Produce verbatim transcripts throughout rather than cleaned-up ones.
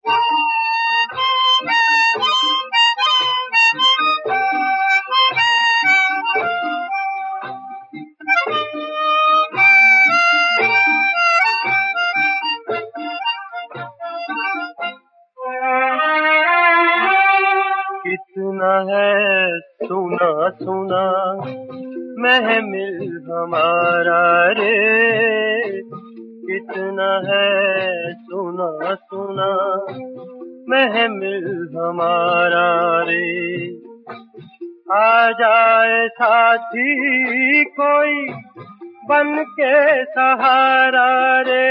कितना है सुना सुना महमिल हमारा रे, कितना है सुना सुना महमिल हमारा रे। आ जाए साथी कोई बन के सहारा रे,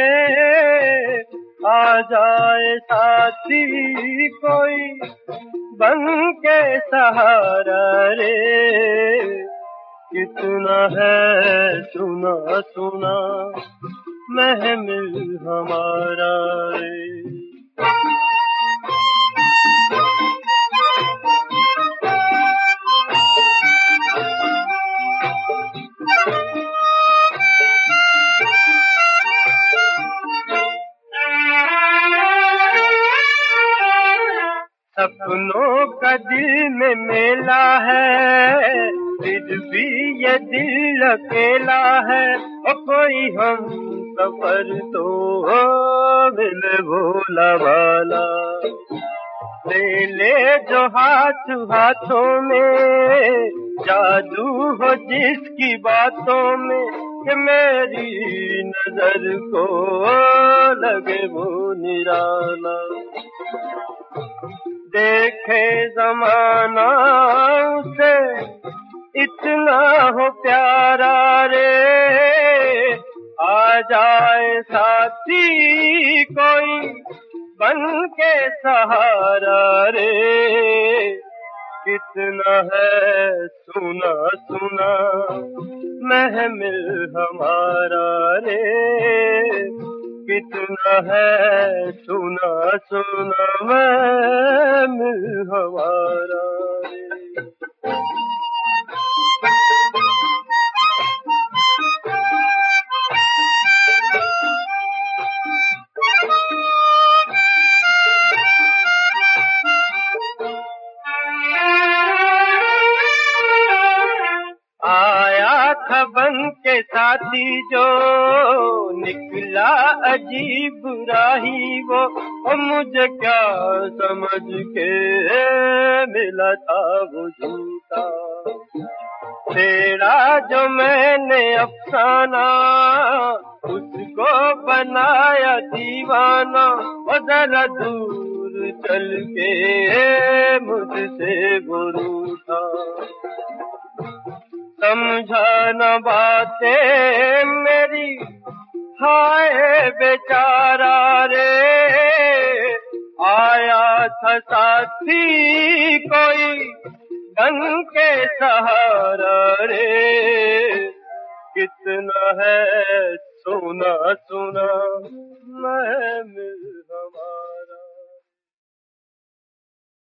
आ जाए साथी कोई बन के सहारा रे। कितना है सुना सुना महमिल हमारा रे। सपनों का दिल में मेला है, फिर भी ये दिल अकेला है। और कोई हम सफर तो मिले भोला भाला, ले ले जो हाथ हाथों में, जादू हो जिसकी बातों में, कि मेरी नजर को लगे वो निराला। देखे जमाना उसे इतना हो प्यारा रे, आ जाए साथी कोई बन के सहारा रे। कितना है सुना सुना महमिल हमारा रे, कितना है सुना सुना महमिल हमारा रे। आया था बन के साथी जो, निकला अजीब राही वो। और मुझे क्या समझ के मिला था वो झूठा, तेरा जो मैंने अफसाना उसको बनाया दीवाना। और जरा दूर चल के मुझसे वो रूठा, समझा न बातें मेरी हाय बेचारा रे। आया था साथी कोई बन के सहारा रे। कितना है सुना सुना महमिल हमारा।